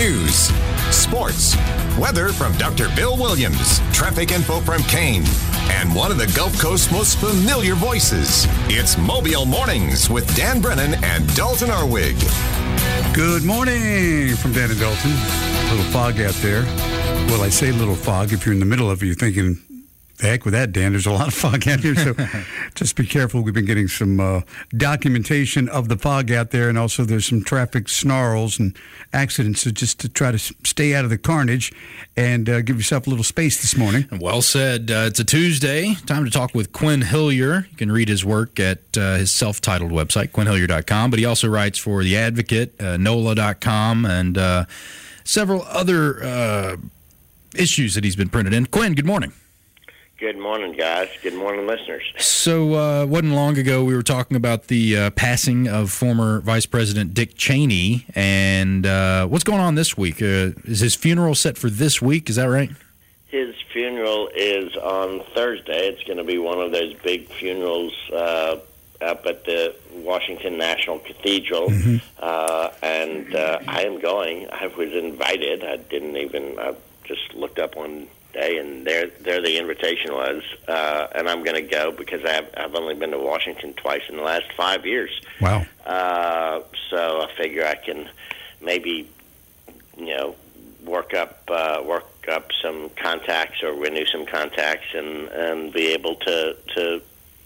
News, sports, weather from Dr. Bill Williams, traffic info from Kane, and one of the Gulf Coast's most familiar voices. It's Mobile Mornings with Dan Brennan and Dalton Arwig. Good morning from Dan and Dalton. A little fog out there. Well, I say little fog. If you're in the middle of it, you're thinking, the heck with that, Dan. There's a lot of fog out here, so just be careful. We've been getting some documentation of the fog out there, and also there's some traffic snarls and accidents, so just to try to stay out of the carnage and give yourself a little space this morning. Well said. It's a Tuesday. Time to talk with Quinn Hillier. You can read his work at his self-titled website, quinnhillier.com, but he also writes for The Advocate, NOLA.com, and several other issues that he's been printed in. Quinn, good morning. Good morning, guys. Good morning, listeners. So, wasn't long ago we were talking about the passing of former Vice President Dick Cheney, and what's going on this week? Is his funeral set for this week? Is that right? His funeral is on Thursday. It's going to be one of those big funerals up at the Washington National Cathedral, and I am going. I was invited. I just looked up one day, and there the invitation was, and I'm going to go because I've only been to Washington twice in the last 5 years. Wow. So I figure I can maybe, work up some contacts or renew some contacts and be able to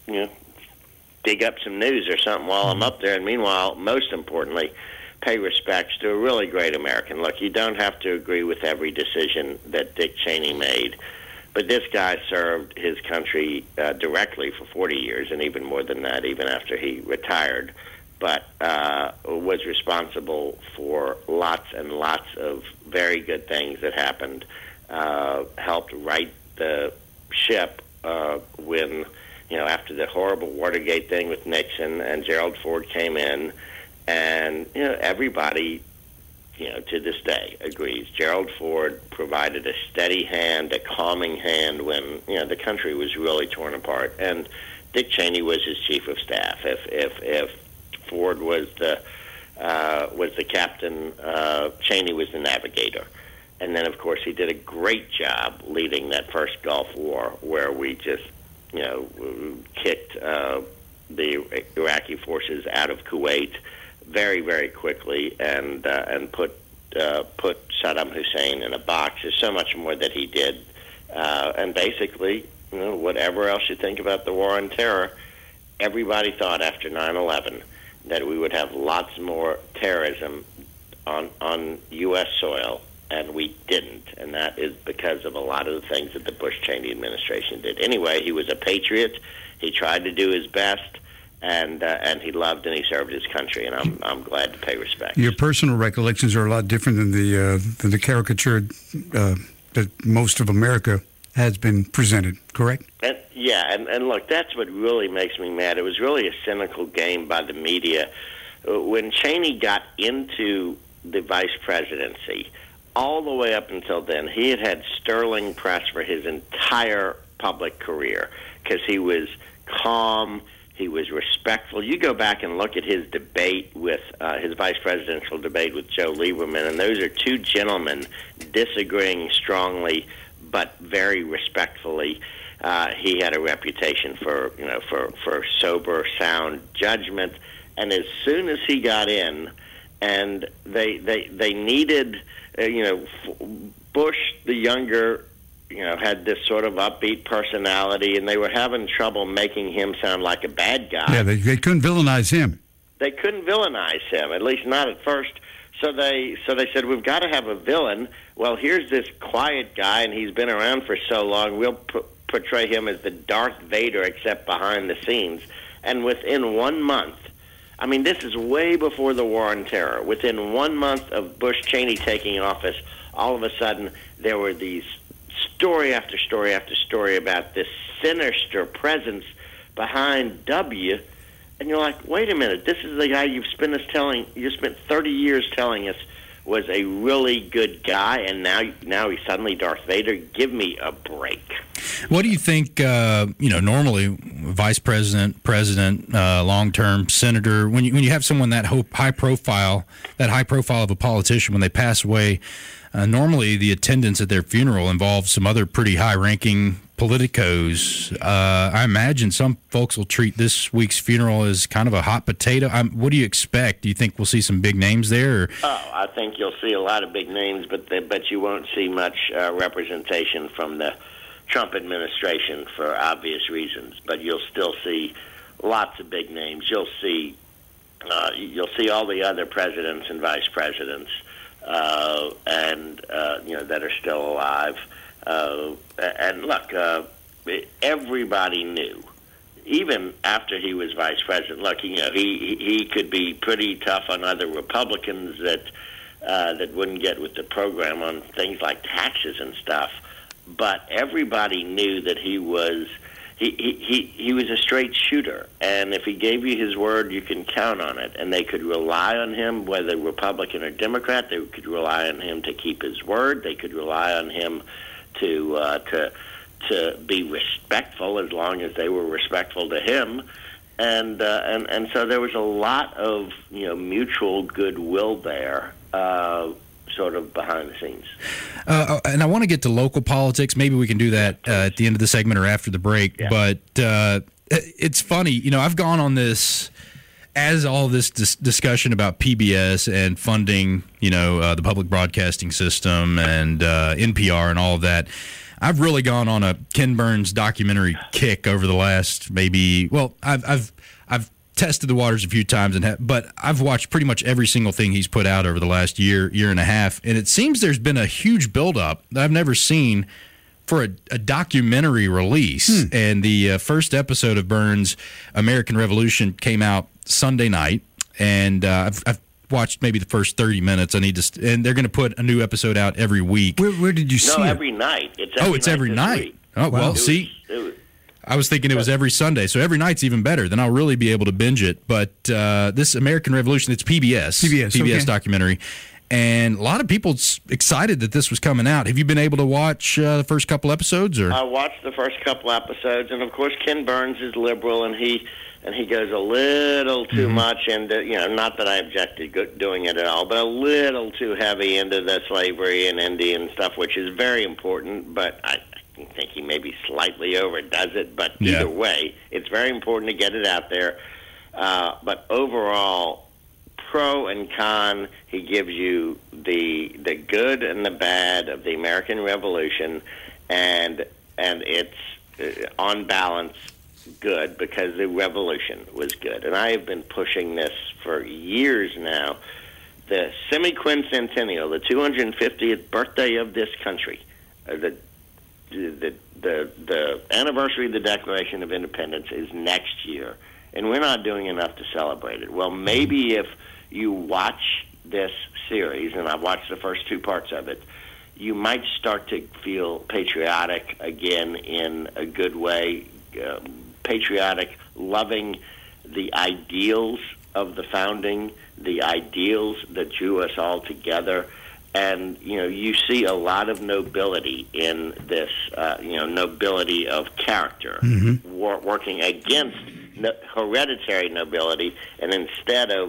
dig up some news or something while I'm up there. And meanwhile, most importantly, pay respects to a really great American. Look, you don't have to agree with every decision that Dick Cheney made, but this guy served his country directly for 40 years, and even more than that, even after he retired, but was responsible for lots and lots of very good things that happened, helped right the ship when, after the horrible Watergate thing with Nixon and Gerald Ford came in. And, everybody, to this day agrees. Gerald Ford provided a steady hand, a calming hand when, the country was really torn apart. And Dick Cheney was his chief of staff. If Ford was the captain, Cheney was the navigator. And then, of course, he did a great job leading that first Gulf War where we just, kicked the Iraqi forces out of Kuwait very, very quickly, and put Saddam Hussein in a box. There's so much more that he did, and basically, whatever else you think about the war on terror, everybody thought after 9/11 that we would have lots more terrorism on U.S. soil, and we didn't, and that is because of a lot of the things that the Bush-Cheney administration did. Anyway, he was a patriot. He tried to do his best. And he loved and he served his country, and I'm glad to pay respect. Your personal recollections are a lot different than the caricature that most of America has been presented, correct? And look, that's what really makes me mad. It was really a cynical game by the media. When Cheney got into the vice presidency, all the way up until then, he had sterling press for his entire public career because he was calm. He was respectful. You go back and look at his debate with his vice presidential debate with Joe Lieberman, and those are two gentlemen disagreeing strongly but very respectfully. He had a reputation for sober, sound judgment, and as soon as he got in, and they needed Bush the younger. Had this sort of upbeat personality, and they were having trouble making him sound like a bad guy. Yeah, they couldn't villainize him. They couldn't villainize him, at least not at first. So they said, we've got to have a villain. Well, here's this quiet guy, and he's been around for so long, we'll portray him as the Darth Vader, except behind the scenes. And within 1 month, I mean, this is way before the war on terror, within 1 month of Bush-Cheney taking office, all of a sudden there were these story after story after story about this sinister presence behind W, and you're like, wait a minute, this is the guy you spent 30 years telling us was a really good guy, and now he's suddenly Darth Vader. Give me a break. What do you think, normally vice president, long-term senator, when you have someone that high profile of a politician, when they pass away, normally the attendance at their funeral involves some other pretty high-ranking politicos. I imagine some folks will treat this week's funeral as kind of a hot potato. What do you expect? Do you think we'll see some big names there? Or? Oh, I think you'll see a lot of big names, but you won't see much representation from the Trump administration for obvious reasons. But you'll still see lots of big names. You'll see all the other presidents and vice presidents, that are still alive. And look, everybody knew, even after he was vice president. Look, he could be pretty tough on other Republicans that wouldn't get with the program on things like taxes and stuff. But everybody knew that he was a straight shooter, and if he gave you his word, you can count on it. And they could rely on him, whether Republican or Democrat. They could rely on him to keep his word. They could rely on him to be respectful, as long as they were respectful to him, and so there was a lot of mutual goodwill there, sort of behind the scenes. And I want to get to local politics. Maybe we can do that at the end of the segment or after the break. Yeah. But it's funny, I've gone on this. As all this discussion about PBS and funding, the public broadcasting system and NPR and all of that, I've really gone on a Ken Burns documentary kick over the last I've tested the waters a few times, but I've watched pretty much every single thing he's put out over the last year and a half, and it seems there's been a huge buildup that I've never seen for a documentary release. And the first episode of Burns' American Revolution came out Sunday night, and I've watched maybe the first 30 minutes. And they're going to put a new episode out every week. Where did you see it? No, every night. It's every night. Oh, well, see, I was thinking it was every Sunday, so every night's even better. Then I'll really be able to binge it. But this American Revolution, it's PBS okay. documentary. And a lot of people excited that this was coming out. Have you been able to watch the first couple episodes? Or? I watched the first couple episodes, and of course Ken Burns is liberal, and he goes a little too much into, not that I objected doing it at all, but a little too heavy into the slavery and Indian stuff, which is very important, but I think he maybe slightly overdoes it. But either way, it's very important to get it out there. But overall, pro and con, he gives you the good and the bad of the American Revolution, and it's on balance good, because the revolution was good. And I have been pushing this for years now. The semi-quincentennial, the 250th birthday of this country, the anniversary of the Declaration of Independence is next year, and we're not doing enough to celebrate it. Well, maybe if you watch this series, and I've watched the first two parts of it, you might start to feel patriotic again in a good way, patriotic, loving the ideals of the founding, the ideals that drew us all together. And, you see a lot of nobility in this, nobility of character, working against hereditary nobility, and instead of,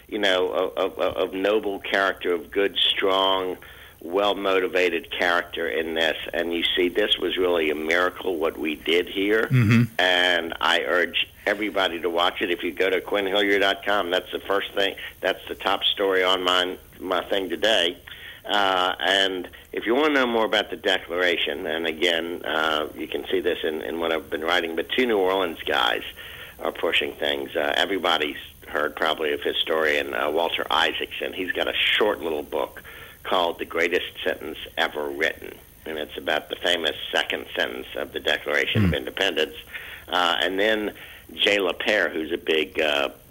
of noble character, of good, strong, well-motivated character in this. And you see, this was really a miracle what we did here. And I urge everybody to watch it. If you go to QuinnHillier.com, that's the first thing. That's the top story on my thing today. And if you want to know more about the Declaration, and again, you can see this in what I've been writing, but two New Orleans guys are pushing things. Everybody's heard probably of historian Walter Isaacson. He's got a short little book called The Greatest Sentence Ever Written, and it's about the famous second sentence of the Declaration of Independence. And then Jay LaPere, who's a big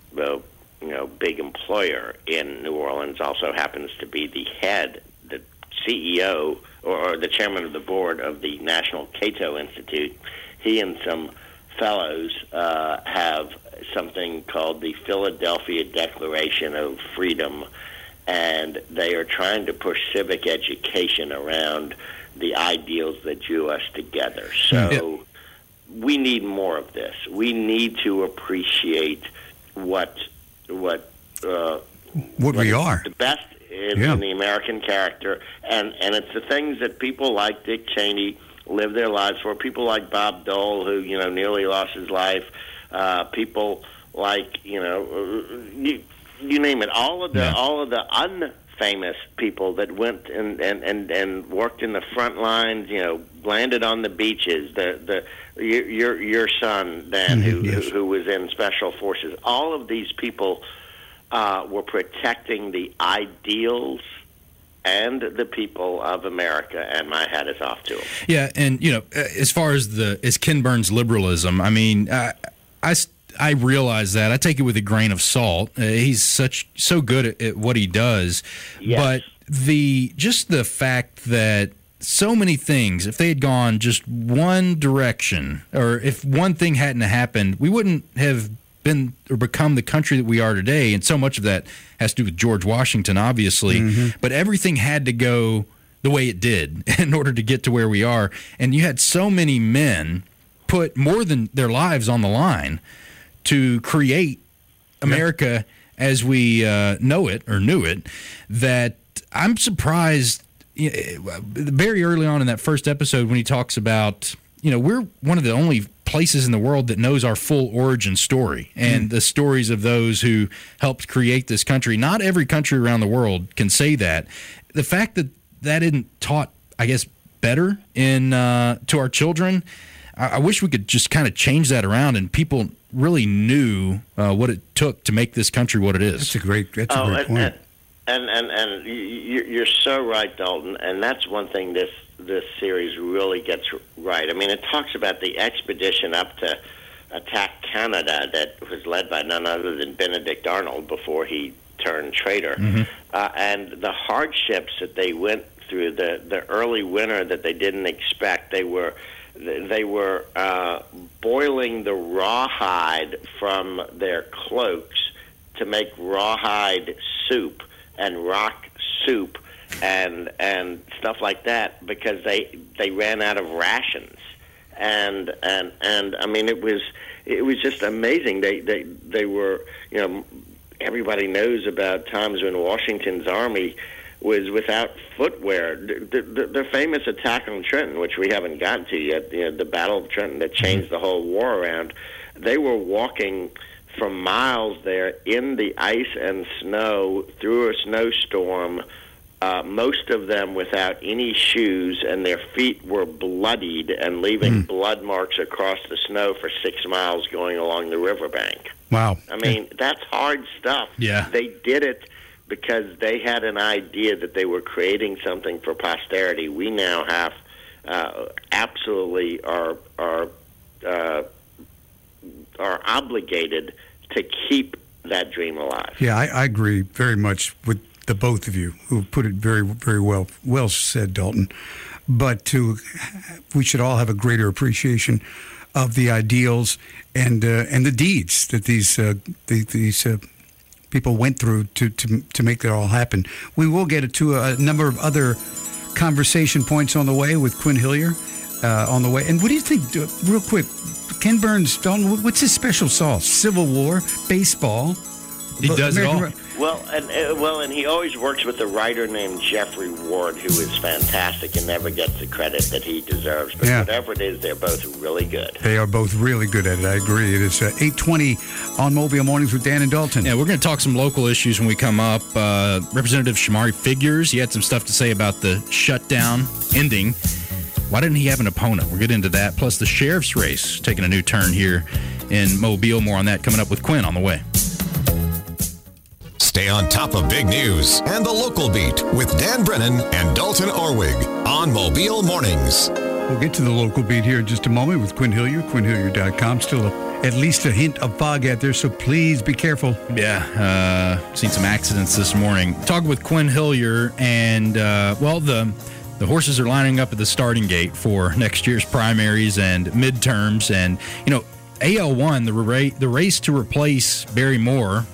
big employer in New Orleans, also happens to be the CEO or the chairman of the board of the National Cato Institute. He and some fellows have something called the Philadelphia Declaration of Freedom, and they are trying to push civic education around the ideals that drew us together. So we need more of this. We need to appreciate what we are. The best in the American character, and it's the things that people like Dick Cheney live their lives for. People like Bob Dole, who nearly lost his life. People like you name it. All of the unfamous people that went and worked in the front lines. Landed on the beaches. Your son Dan, who was in special forces. All of these people were protecting the ideals and the people of America, and my hat is off to them. Yeah, and as far as Ken Burns' liberalism, I mean, I realize that. I take it with a grain of salt. He's so good at what he does, but the fact that so many things, if they had gone just one direction, or if one thing hadn't happened, we wouldn't have been or become the country that we are today. And so much of that has to do with George Washington, obviously. But everything had to go the way it did in order to get to where we are. And you had so many men put more than their lives on the line to create America as we know it or knew it, that I'm surprised very early on in that first episode when he talks about, we're one of the only places in the world that knows our full origin story and the stories of those who helped create this country. Not every country around the world can say that. The fact that isn't taught, I guess, better to our children, I wish we could just kind of change that around and people really knew what it took to make this country what it is. That's a great point. And you're so right, Dalton. And that's one thing this series really gets right. I mean, it talks about the expedition up to attack Canada that was led by none other than Benedict Arnold before he turned traitor, and the hardships that they went through, the early winter that they didn't expect. They were boiling the rawhide from their cloaks to make rawhide soup and rock soup and stuff like that because they ran out of rations, and I mean it was just amazing. They were, everybody knows about times when Washington's army was without footwear. The famous attack on Trenton, which we haven't gotten to yet, the Battle of Trenton that changed the whole war around. They were walking for miles there in the ice and snow through a snowstorm, most of them without any shoes, and their feet were bloodied and leaving blood marks across the snow for 6 miles going along the riverbank. Wow. I mean, that's hard stuff. Yeah. They did it because they had an idea that they were creating something for posterity. We now have absolutely are obligated to keep that dream alive. Yeah, I agree very much with the both of you who put it very, very well. Well said, Dalton. But we should all have a greater appreciation of the ideals and the deeds that these people went through to make that all happen. We will get to a number of other conversation points on the way with Quinn Hillier on the way. And what do you think, real quick, Ken Burns, Dalton, what's his special sauce? Civil War, baseball. He does it all. Well, and he always works with a writer named Jeffrey Ward, who is fantastic and never gets the credit that he deserves. But whatever it is, they're both really good. They are both really good at it. I agree. It is 8:20 on Mobile Mornings with Dan and Dalton. Yeah, we're going to talk some local issues when we come up. Representative Shamari Figures, he had some stuff to say about the shutdown ending. Why didn't he have an opponent? We'll get into that. Plus the sheriff's race taking a new turn here in Mobile. More on that coming up with Quinn on the way. Stay on top of big news and the local beat with Dan Brennan and Dalton Orwig on Mobile Mornings. We'll get to the local beat here in just a moment with Quinn Hillier, QuinnHillier.com. Still at least a hint of fog out there, so please be careful. Yeah, seen some accidents this morning. Talking with Quinn Hillier, and, the horses are lining up at the starting gate for next year's primaries and midterms. And, AL1, the race to replace Barry Moore,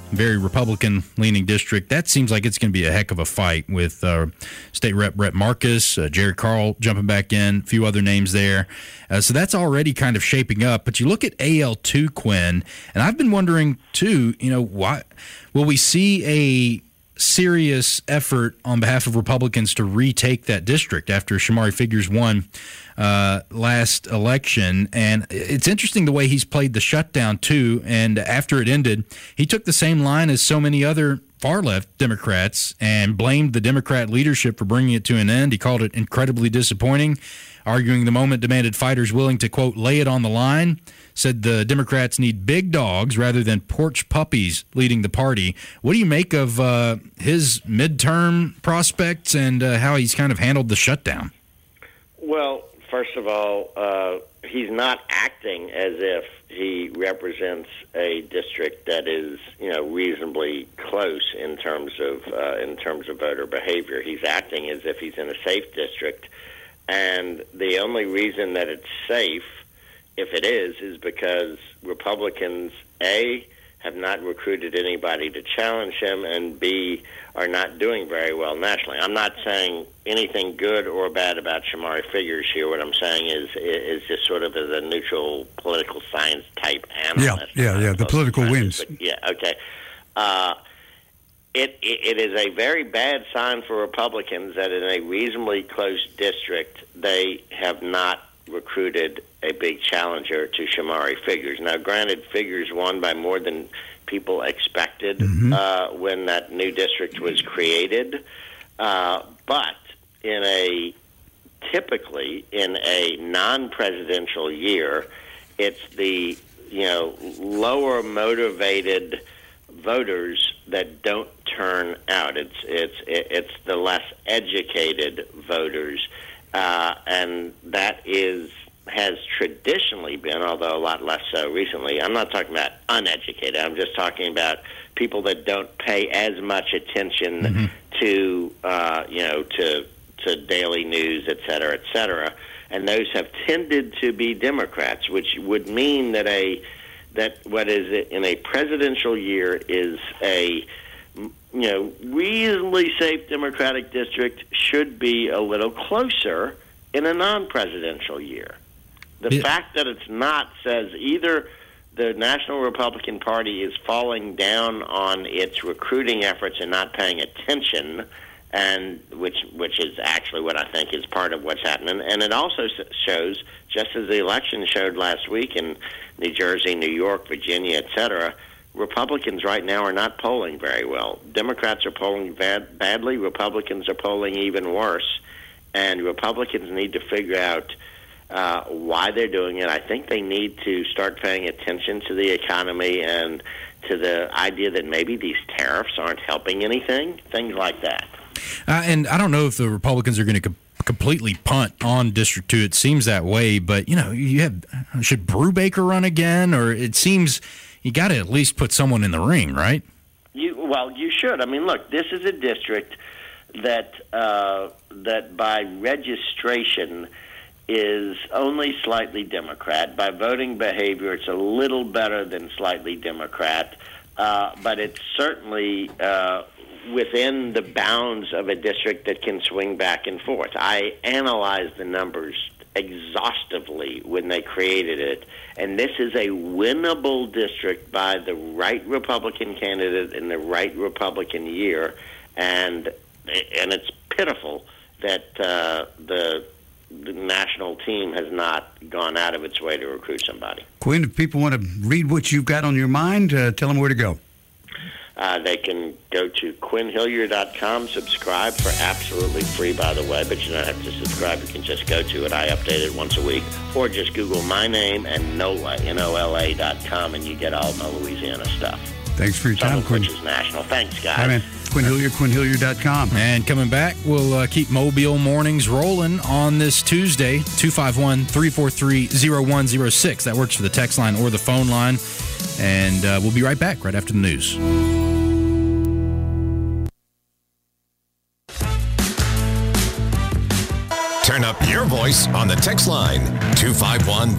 very Republican-leaning district. That seems like it's going to be a heck of a fight with State Rep Brett Marcus, Jerry Carl jumping back in, a few other names there. So that's already kind of shaping up. But you look at AL2, Quinn, and I've been wondering, too, why will we see a serious effort on behalf of Republicans to retake that district after Shamari Figures won last election? And it's interesting the way he's played the shutdown, too. And after it ended, he took the same line as so many other far-left Democrats and blamed the Democrat leadership for bringing it to an end. He called it incredibly disappointing, arguing the moment demanded fighters willing to, quote, lay it on the line. Said the Democrats need big dogs rather than porch puppies leading the party. What do you make of his midterm prospects and how he's kind of handled the shutdown? Well, first of all, he's not acting as if he represents a district that is, reasonably close in terms of voter behavior. He's acting as if he's in a safe district, and the only reason that it's safe, if it is because Republicans, A, have not recruited anybody to challenge him, and B, are not doing very well nationally. I'm not saying anything good or bad about Shamari Figures here. What I'm saying is just sort of as a neutral political science type analyst. Yeah. The political wins. Okay. It is a very bad sign for Republicans that in a reasonably close district they have not recruited a big challenger to Shamari Figures. Now, granted, Figures won by more than people expected when that new district was created, but typically in a non-presidential year, it's the lower motivated voters that don't turn out. It's the less educated voters. And that has traditionally been, although a lot less so recently. I'm not talking about uneducated. I'm just talking about people that don't pay as much attention to daily news, et cetera, and those have tended to be Democrats, which would mean that what is in a presidential year is a reasonably safe Democratic district should be a little closer in a non-presidential year. The fact that it's not says either the National Republican Party is falling down on its recruiting efforts and not paying attention, and which is actually what I think is part of what's happening. And it also shows, just as the election showed last week in New Jersey, New York, Virginia, et cetera, Republicans right now are not polling very well. Democrats are polling badly. Republicans are polling even worse. And Republicans need to figure out why they're doing it. I think they need to start paying attention to the economy and to the idea that maybe these tariffs aren't helping anything, things like that. And I don't know if the Republicans are going to completely punt on District 2. It seems that way, but, should Brubaker run again? Or it seems you got to at least put someone in the ring, right? You should. I mean, look, this is a district that by registration is only slightly Democrat. By voting behavior, it's a little better than slightly Democrat, but it's certainly within the bounds of a district that can swing back and forth. I analyzed the numbers exhaustively when they created it, and this is a winnable district by the right Republican candidate in the right Republican year, and it's pitiful that the national team has not gone out of its way to recruit somebody. Quinn, if people want to read what you've got on your mind, tell them where to go. They can go to QuinnHillier.com, subscribe for absolutely free, by the way, but you don't have to subscribe. You can just go to it. I update it once a week. Or just Google my name and NOLA, NOLA.com, and you get all my Louisiana stuff. Thanks for your time, Quinn. Which is national. Thanks, guys. Hi, man. Quinn Hillier, QuinnHillier.com. And coming back, we'll keep Mobile Mornings rolling on this Tuesday, 251-343-0106. That works for the text line or the phone line. And we'll be right back right after the news. Turn up your voice on the text line,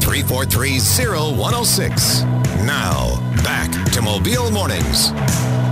251-343-0106. Now, back to Mobile Mornings.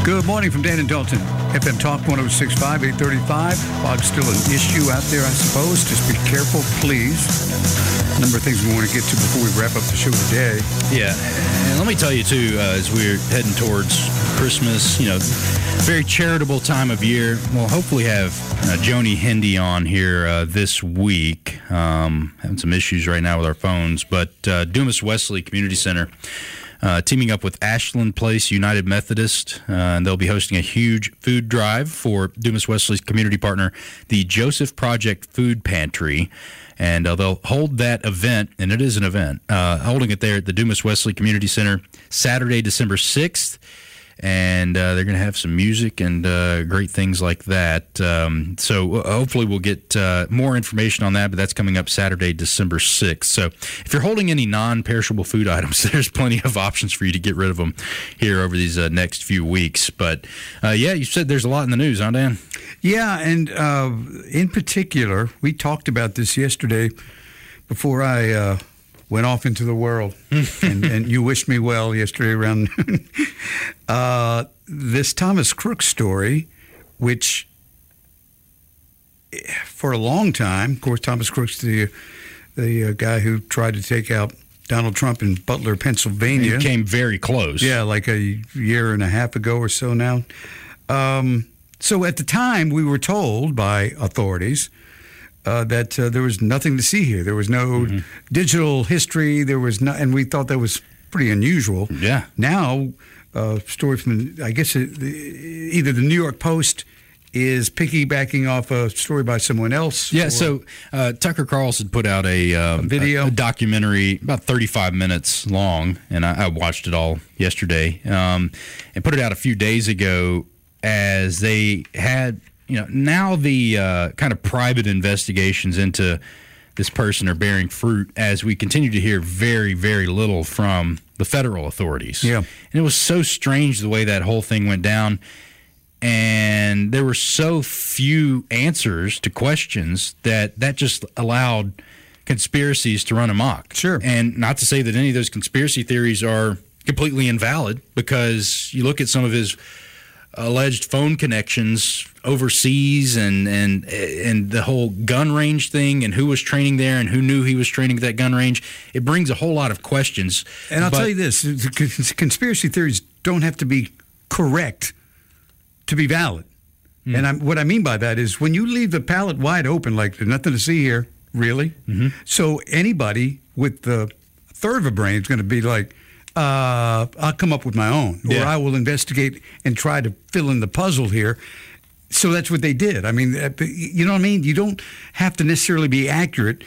Good morning from Dan and Dalton. FM Talk 106.5, 835. Fog's still an issue out there, I suppose. Just be careful, please. A number of things we want to get to before we wrap up the show today. Yeah, and let me tell you, too, as we're heading towards Christmas, very charitable time of year. We'll hopefully have Joni Hindy on here this week. Having some issues right now with our phones, but Dumas Wesley Community Center teaming up with Ashland Place United Methodist, and they'll be hosting a huge food drive for Dumas Wesley's community partner, the Joseph Project Food Pantry. And they'll hold that event, and it is an event, holding it there at the Dumas Wesley Community Center Saturday, December 6th. And they're going to have some music and great things like that. So hopefully we'll get more information on that, but that's coming up Saturday, December 6th. So if you're holding any non-perishable food items, there's plenty of options for you to get rid of them here over these next few weeks. But, you said there's a lot in the news, huh, Dan? Yeah, and in particular, we talked about this yesterday before I went off into the world, and you wished me well yesterday around noon. This Thomas Crook story, which for a long time, of course, Thomas Crook's the guy who tried to take out Donald Trump in Butler, Pennsylvania. He came very close. Yeah, like a year and a half ago or so now. So at the time, we were told by authorities that there was nothing to see here. There was no digital history. There was no, and we thought that was pretty unusual. Yeah. Now, story from, I guess, either the New York Post is piggybacking off a story by someone else. Yeah, so Tucker Carlson put out a video, a documentary about 35 minutes long, and I watched it all yesterday, and put it out a few days ago as they had... now the kind of private investigations into this person are bearing fruit as we continue to hear very, very little from the federal authorities. Yeah. And it was so strange the way that whole thing went down. And there were so few answers to questions that just allowed conspiracies to run amok. Sure. And not to say that any of those conspiracy theories are completely invalid, because you look at some of his alleged phone connections overseas and the whole gun range thing and who was training there and who knew he was training at that gun range. It brings a whole lot of questions. And I'll tell you this, conspiracy theories don't have to be correct to be valid. And what I mean by that is when you leave the palette wide open, like there's nothing to see here, really. So anybody with the third of a brain is going to be like, I'll come up with my own, or I will investigate and try to fill in the puzzle here. So that's what they did. I mean, you know what I mean? You don't have to necessarily be accurate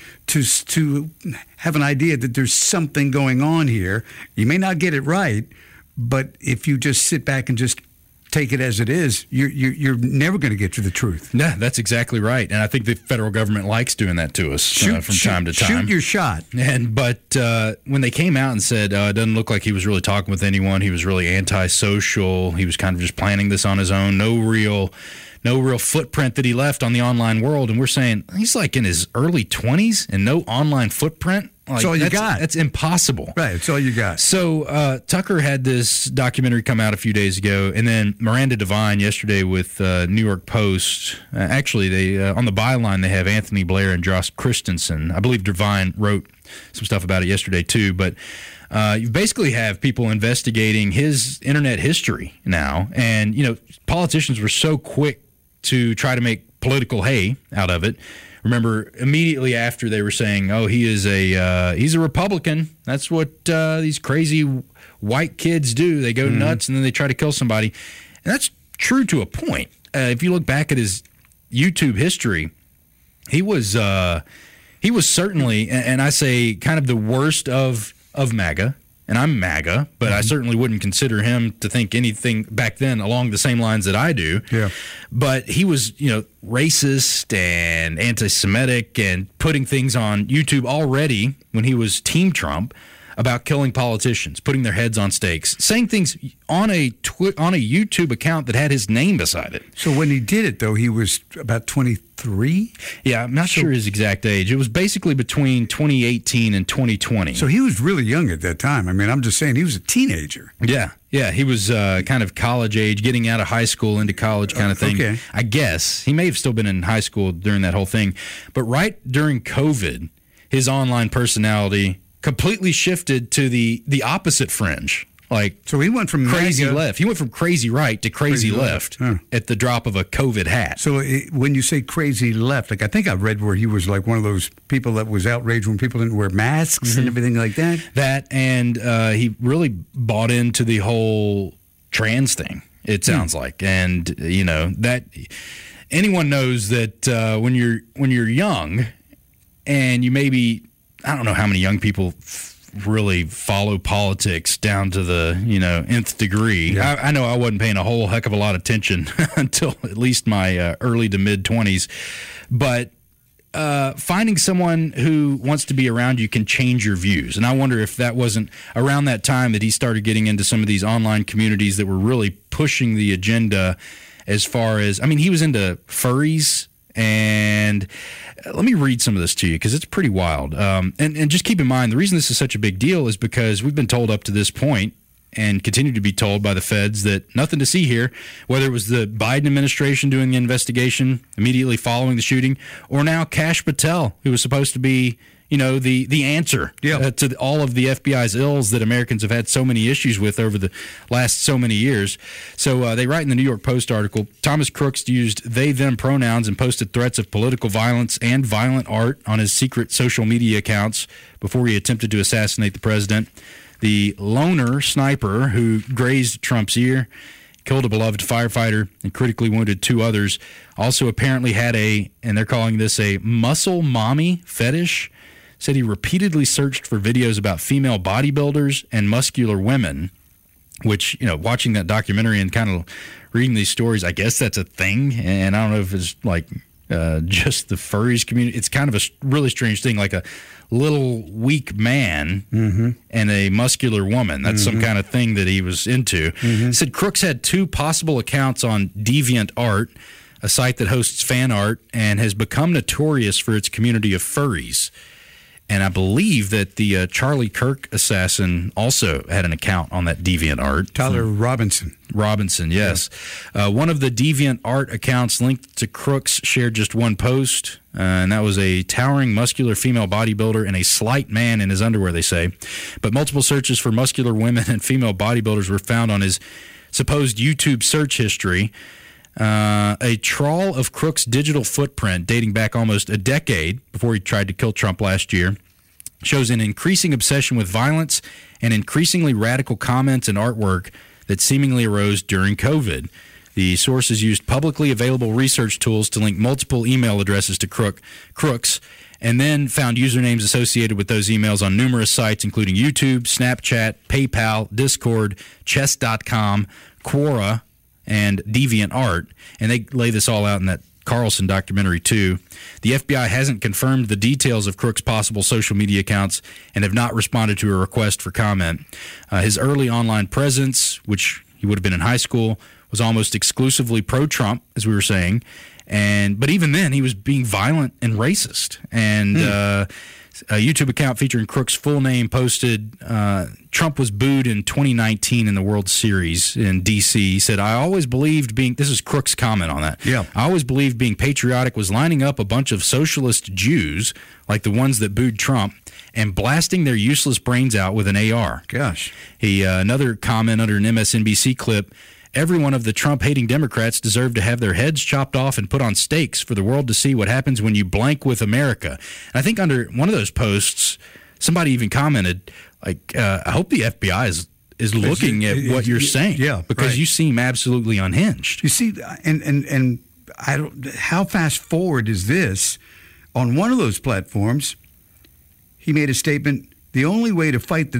to have an idea that there's something going on here. You may not get it right, but if you just sit back and just take it as it is, you're never going to get to the truth. Yeah, that's exactly right. And I think the federal government likes doing that to us from time to time. Shoot your shot. But when they came out and said, it doesn't look like he was really talking with anyone, he was really antisocial, he was kind of just planning this on his own, no real footprint that he left on the online world. And we're saying he's like in his early 20s and no online footprint. That's all you got. That's impossible. Right, that's all you got. So Tucker had this documentary come out a few days ago, and then Miranda Devine yesterday with New York Post. Actually, they on the byline they have Anthony Blair and Josh Christensen. I believe Devine wrote some stuff about it yesterday too, but you basically have people investigating his internet history now, and politicians were so quick to try to make political hay out of it. Remember, immediately after they were saying, "Oh, he's a Republican." That's what these crazy white kids do. They go nuts and then they try to kill somebody, and that's true to a point. If you look back at his YouTube history, he was certainly, and I say, kind of the worst of MAGA. And I'm MAGA, but I certainly wouldn't consider him to think anything back then along the same lines that I do. Yeah. But he was, racist and anti-Semitic and putting things on YouTube already when he was Team Trump about killing politicians, putting their heads on stakes, saying things on a YouTube account that had his name beside it. So when he did it, though, he was about 23? Yeah, I'm not sure his exact age. It was basically between 2018 and 2020. So he was really young at that time. I mean, I'm just saying he was a teenager. Yeah. Yeah, he was kind of college age, getting out of high school into college kind of thing. Okay. I guess. He may have still been in high school during that whole thing. But right during COVID, his online personality completely shifted to the opposite fringe. Like, So he went from crazy MAGA left. He went from crazy right to crazy left Huh. at the drop of a COVID hat. So when you say crazy left, like I think I read where he was like one of those people that was outraged when people didn't wear masks and everything like that. That and he really bought into the whole trans thing, it sounds like. And, that anyone knows that when you're young and you maybe, I don't know how many young people really follow politics down to the nth degree. Yeah. I know I wasn't paying a whole heck of a lot of attention until at least my early to mid 20s, but finding someone who wants to be around you can change your views. And I wonder if that wasn't around that time that he started getting into some of these online communities that were really pushing the agenda as far as, he was into furries. And let me read some of this to you because it's pretty wild. And just keep in mind, the reason this is such a big deal is because we've been told up to this point and continue to be told by the feds that nothing to see here, whether it was the Biden administration doing the investigation immediately following the shooting, or now Kash Patel, who was supposed to be the answer to all of the FBI's ills that Americans have had so many issues with over the last so many years. So they write in the New York Post article, Thomas Crooks used they-them pronouns and posted threats of political violence and violent art on his secret social media accounts before he attempted to assassinate the president. The loner sniper who grazed Trump's ear, killed a beloved firefighter, and critically wounded 2 others, also apparently had and they're calling this a muscle mommy fetish. Said he repeatedly searched for videos about female bodybuilders and muscular women, which, watching that documentary and kind of reading these stories, I guess that's a thing. And I don't know if it's like just the furries community. It's kind of a really strange thing, like a little weak man and a muscular woman. That's some kind of thing that he was into. Said Crooks had 2 possible accounts on DeviantArt, a site that hosts fan art and has become notorious for its community of furries. And I believe that the Charlie Kirk assassin also had an account on that DeviantArt. Tyler Robinson. Robinson, yes. Yeah. One of the DeviantArt accounts linked to Crooks shared just one post, and that was a towering muscular female bodybuilder and a slight man in his underwear, they say. But multiple searches for muscular women and female bodybuilders were found on his supposed YouTube search history. A trawl of Crooks' digital footprint dating back almost a decade before he tried to kill Trump last year shows an increasing obsession with violence and increasingly radical comments and artwork that seemingly arose during COVID. The sources used publicly available research tools to link multiple email addresses to Crooks and then found usernames associated with those emails on numerous sites, including YouTube, Snapchat, PayPal, Discord, Chess.com, Quora, and DeviantArt, and they lay this all out in that Carlson documentary too. The FBI hasn't confirmed the details of Crooks' possible social media accounts and have not responded to a request for comment. His early online presence, which he would have been in high school, was almost exclusively pro-Trump, as we were saying, but even then he was being violent and racist. And a YouTube account featuring Crooks' full name posted, Trump was booed in 2019 in the World Series in D.C. He said, I always believed this is Crooks' comment on that. Yeah. I always believed being patriotic was lining up a bunch of socialist Jews, like the ones that booed Trump, and blasting their useless brains out with an AR. Gosh. Another comment under an MSNBC clip, every one of the Trump-hating Democrats deserve to have their heads chopped off and put on stakes for the world to see what happens when you blank with America. And I think under one of those posts, somebody even commented, like, I hope the FBI is looking at what you're saying. Yeah, because right. You seem absolutely unhinged. You see, and I don't. How fast forward is this? On one of those platforms, he made a statement: the only way to fight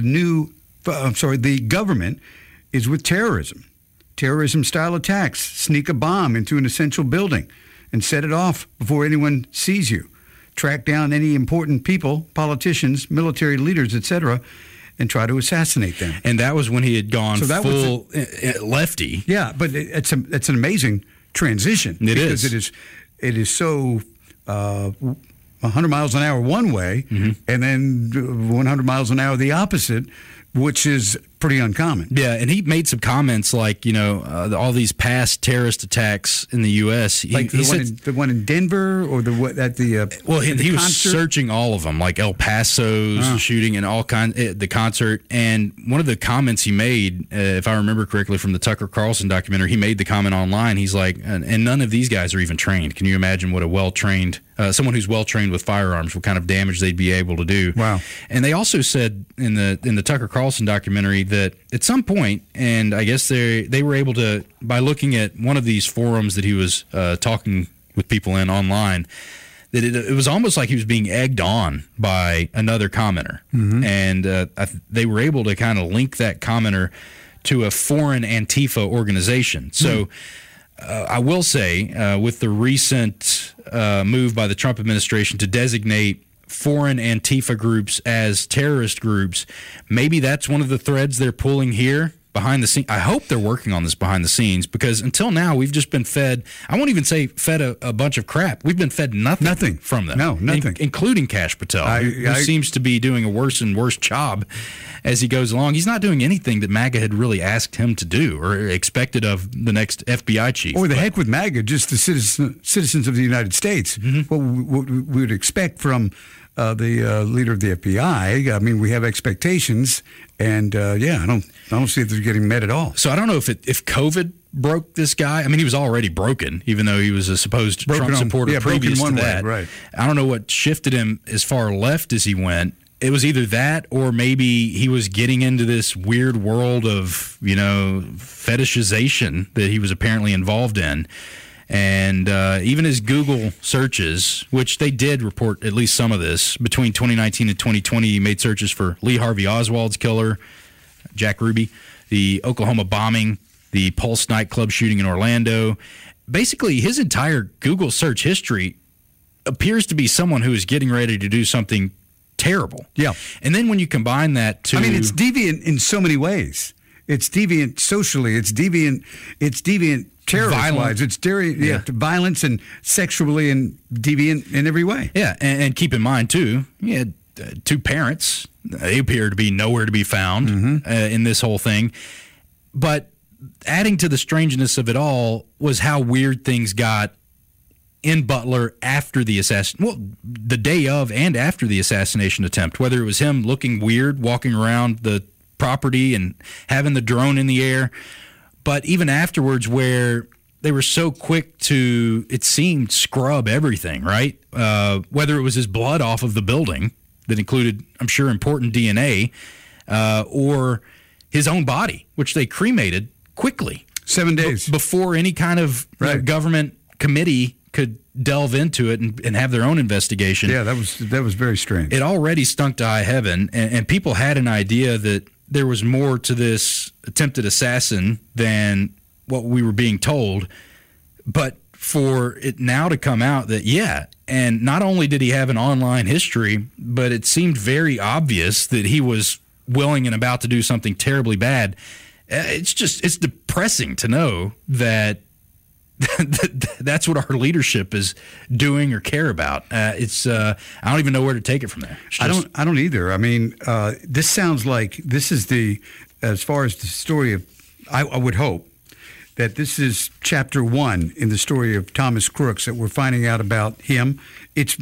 the government is with terrorism. Terrorism-style attacks, sneak a bomb into an essential building and set it off before anyone sees you. Track down any important people, politicians, military leaders, etc., and try to assassinate them. And that was when he had gone full was lefty. Yeah, but it's an amazing transition. Because it is so 100 miles an hour one way, and then 100 miles an hour the opposite, which is pretty uncommon. Yeah, and he made some comments like, all these past terrorist attacks in the U.S. Like the one in Denver or the he was searching all of them, like El Paso's shooting and all the concert. And one of the comments he made, if I remember correctly from the Tucker Carlson documentary, he made the comment online. He's like, and none of these guys are even trained. Can you imagine what a well-trained, someone who's well-trained with firearms, what kind of damage they'd be able to do? Wow. And they also said in the Tucker Carlson documentary that at some point, and I guess they were able to, by looking at one of these forums that he was talking with people in online, that it was almost like he was being egged on by another commenter. Mm-hmm. And they were able to kind of link that commenter to a foreign Antifa organization. So I will say, with the recent move by the Trump administration to designate foreign Antifa groups as terrorist groups, maybe that's one of the threads they're pulling here behind the scenes. I hope they're working on this behind the scenes, because until now we've just been fed, I won't even say fed a bunch of crap. We've been fed nothing from them. No, nothing. Including Kash Patel, who seems to be doing a worse and worse job as he goes along. He's not doing anything that MAGA had really asked him to do or expected of the next FBI chief. Or heck with MAGA, just the citizens of the United States. Mm-hmm. What we would expect from the leader of the FBI. I mean, we have expectations, and I don't see if they're getting met at all. So I don't know if COVID broke this guy. I mean, he was already broken, even though he was a supposed Trump supporter previous to that. Right. I don't know what shifted him as far left as he went. It was either that, or maybe he was getting into this weird world of, fetishization that he was apparently involved in. And even his Google searches, which they did report at least some of this, between 2019 and 2020, he made searches for Lee Harvey Oswald's killer, Jack Ruby, the Oklahoma bombing, the Pulse nightclub shooting in Orlando. Basically, his entire Google search history appears to be someone who is getting ready to do something terrible. Yeah. And then when you combine that to... I mean, it's deviant in so many ways. It's deviant socially. It's deviant terrorist-wise. It's violence and sexually and deviant in every way. Yeah, and keep in mind, too, he had two parents. They appear to be nowhere to be found in this whole thing. But adding to the strangeness of it all was how weird things got in Butler after the the day of and after the assassination attempt, whether it was him looking weird, walking around the property and having the drone in the air, but even afterwards, where they were so quick to, it seemed, scrub everything, right? Whether it was his blood off of the building that included, I'm sure, important DNA, or his own body, which they cremated quickly. 7 days. Before any kind of government committee could delve into it and have their own investigation. Yeah, that was very strange. It already stunk to high heaven, and people had an idea that there was more to this attempted assassin than what we were being told. But for it now to come out that, and not only did he have an online history, but it seemed very obvious that he was willing and about to do something terribly bad. It's depressing to know that that's what our leadership is doing or care about. I don't even know where to take it from there. I don't either. I mean, this sounds like this is as far as the story of, I would hope that this is chapter 1 in the story of Thomas Crooks, that we're finding out about him. It's,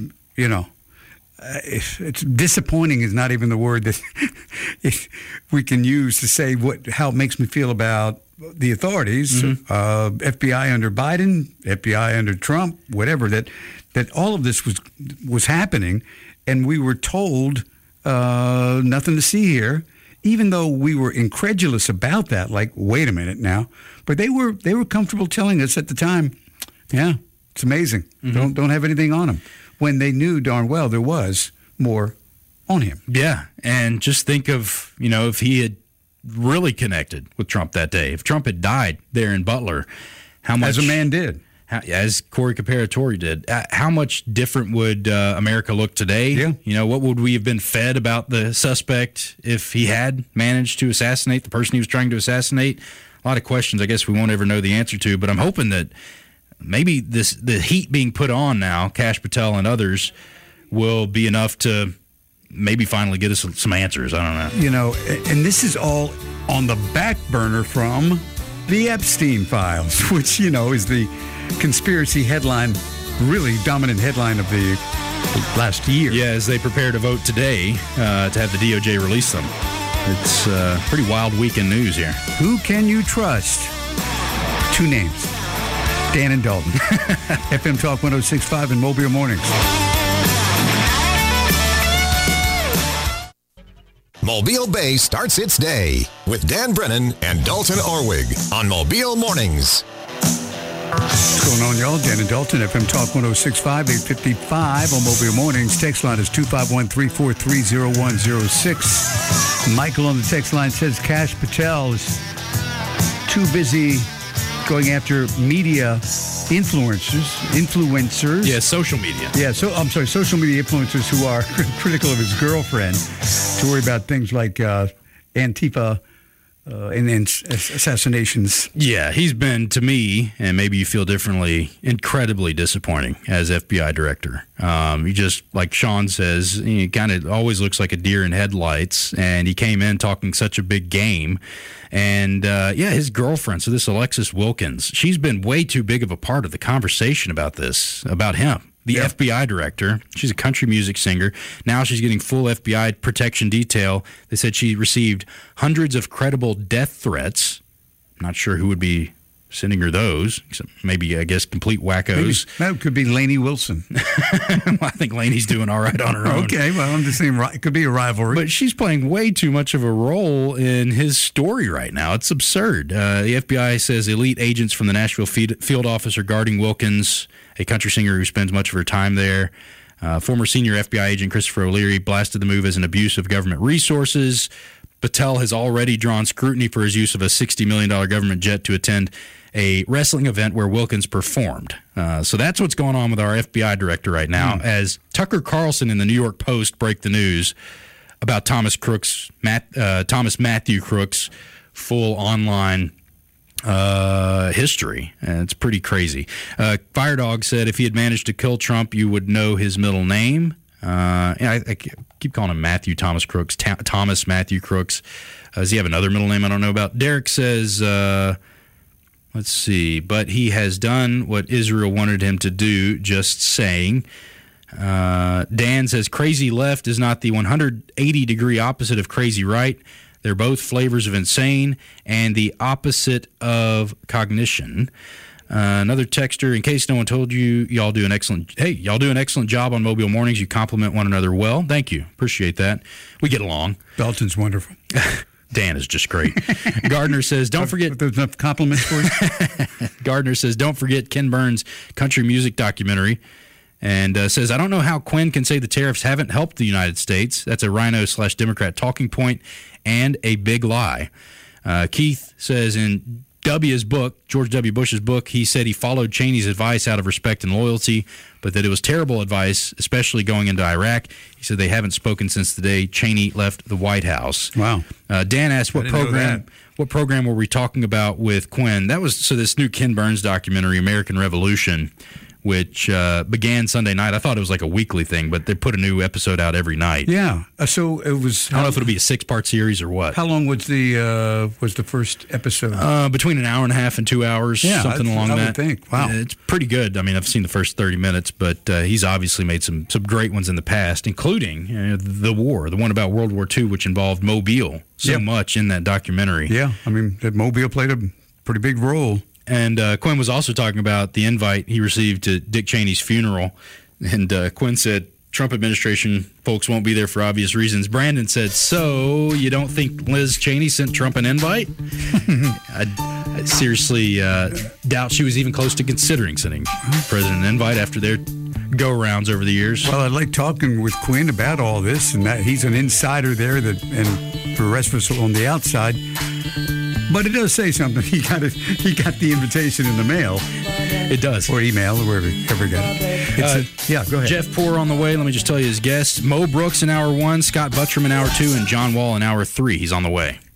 it's disappointing is not even the word that we can use to say how it makes me feel about the authorities, FBI under Biden, FBI under Trump, whatever, that all of this was happening, and we were told nothing to see here, even though we were incredulous about that, like, wait a minute now. But they were comfortable telling us at the time, it's amazing. Don't have anything on him, when they knew darn well there was more on him. Yeah, and just think of, if he had really connected with Trump that day. If Trump had died there in Butler, how much... As a man did. As Corey Caparatori did. How much different would America look today? Yeah. What would we have been fed about the suspect if he had managed to assassinate the person he was trying to assassinate? A lot of questions I guess we won't ever know the answer to, but I'm hoping that maybe the heat being put on now, Kash Patel and others, will be enough to maybe finally get us some answers. I don't know. You know, and this is all on the back burner from the Epstein files, which, you know, is the conspiracy headline, really dominant headline of the last year. Yeah, as they prepare to vote today to have the DOJ release them. It's pretty wild weekend news here. Who can you trust? 2 names. Dan and Dalton. FM Talk 106.5 and Mobile Mornings. Mobile Bay starts its day with Dan Brennan and Dalton Orwig on Mobile Mornings. What's going on, y'all? Dan and Dalton, FM Talk 106.5, 855 on Mobile Mornings. Text line is 251-343-0106. Michael on the text line says Kash Patel is too busy going after media influencers. Yeah, social media. Yeah, social media influencers who are critical of his girlfriend to worry about things like Antifa and assassinations. Yeah, he's been, to me, and maybe you feel differently, incredibly disappointing as FBI director. He just, like Sean says, he kind of always looks like a deer in headlights, and he came in talking such a big game. And, his girlfriend, so this Alexis Wilkins, she's been way too big of a part of the conversation about this, about him. The FBI director, she's a country music singer. Now she's getting full FBI protection detail. They said she received hundreds of credible death threats. I'm not sure who would be sending her those. Maybe, I guess, complete wackos. Maybe. That could be Lainey Wilson. Well, I think Lainey's doing all right on her own. Okay, well, I'm just saying it could be a rivalry. But she's playing way too much of a role in his story right now. It's absurd. The FBI says elite agents from the Nashville field office are guarding Wilkins, a country singer who spends much of her time there. Former senior FBI agent Christopher O'Leary blasted the move as an abuse of government resources. Patel has already drawn scrutiny for his use of a $60 million government jet to attend a wrestling event where Wilkins performed. So that's what's going on with our FBI director right now, as Tucker Carlson in the New York Post break the news about Thomas Matthew Crook's full online history. And it's pretty crazy. Firedog said if he had managed to kill Trump, you would know his middle name. I keep calling him Matthew Thomas Crooks, Thomas Matthew Crooks. Does he have another middle name I don't know about? Derek says, let's see, but he has done what Israel wanted him to do, just saying. Dan says crazy left is not the 180-degree opposite of crazy right. They're both flavors of insane and the opposite of cognition. Another texter, in case no one told you, y'all do an excellent job on Mobile Mornings. You compliment one another well. Thank you. Appreciate that. We get along. Dalton's wonderful. Dan is just great. Gardner says, don't forget. There's enough compliments for you. Gardner says, don't forget Ken Burns' country music documentary. And says, I don't know how Quinn can say the tariffs haven't helped the United States. That's a Rhino/Democrat talking point and a big lie. Keith says in W's book, George W. Bush's book, he said he followed Cheney's advice out of respect and loyalty, but that it was terrible advice, especially going into Iraq. He said they haven't spoken since the day Cheney left the White House. Wow. Dan asked what program were we talking about with Quinn? That was this new Ken Burns documentary, American Revolution, which began Sunday night. I thought it was like a weekly thing, but they put a new episode out every night. Yeah. So it was. I don't know if it'll be a 6-part series or what. How long was the first episode? Between an hour and a half and 2 hours, something along that. I would think. Wow. It's pretty good. I mean, I've seen the first 30 minutes, but he's obviously made some great ones in the past, including the one about World War II, which involved Mobile so much in that documentary. Yeah. I mean, Mobile played a pretty big role. And Quinn was also talking about the invite he received to Dick Cheney's funeral. And Quinn said, Trump administration folks won't be there for obvious reasons. Brandon said, so you don't think Liz Cheney sent Trump an invite? I seriously doubt she was even close to considering sending the president an invite after their go-rounds over the years. Well, I like talking with Quinn about all this, and that he's an insider there, and for the rest of us on the outside. But it does say something. He got the invitation in the mail. It does. Or email, or wherever he got it. Go ahead. Jeff Poor on the way. Let me just tell you his guests. Mo Brooks in hour 1, Scott Buttram in hour 2, and John Wall in hour 3. He's on the way.